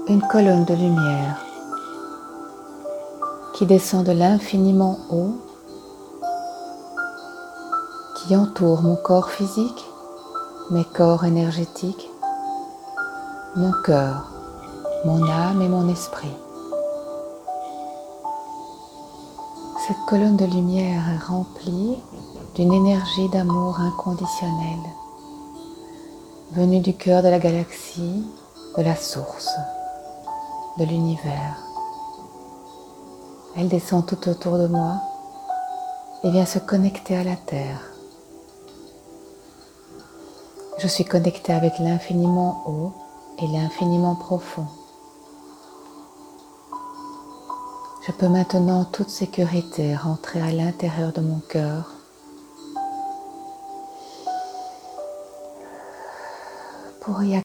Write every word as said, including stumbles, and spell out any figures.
une colonne de lumière qui descend de l'infiniment haut, qui entoure mon corps physique, mes corps énergétiques, mon cœur, mon âme et mon esprit. Cette colonne de lumière est remplie d'une énergie d'amour inconditionnel, venue du cœur de la galaxie, de la source, de l'univers. Elle descend tout autour de moi et vient se connecter à la Terre. Je suis connectée avec l'infiniment haut et l'infiniment profond. Je peux maintenant en toute sécurité rentrer à l'intérieur de mon cœur pour y